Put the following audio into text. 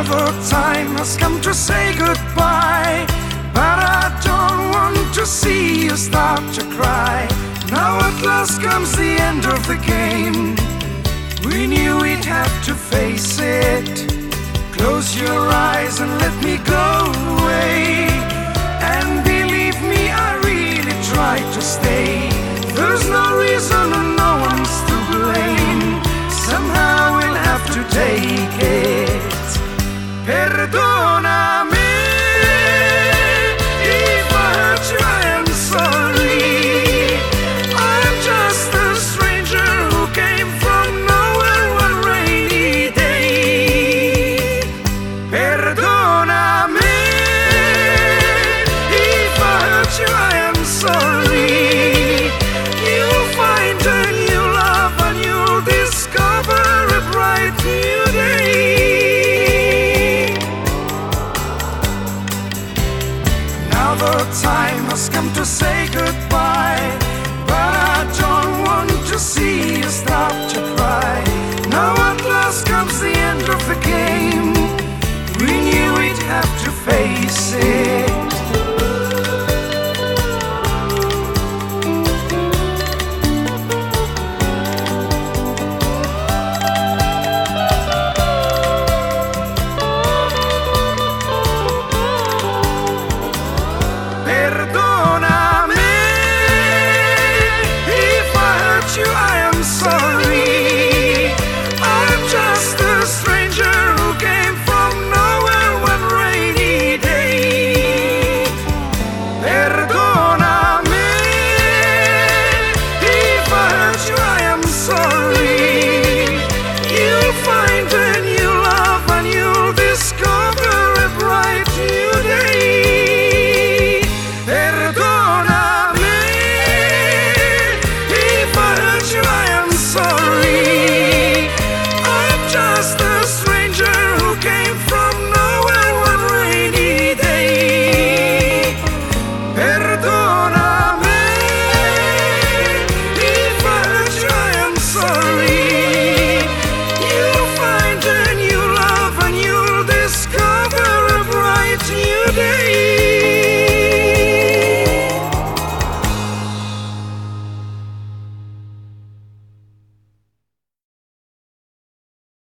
our time has come to say goodbye, but I don't want to see you start to cry. Now at last comes the end of the game. We knew we'd have to face it. Close your eyes.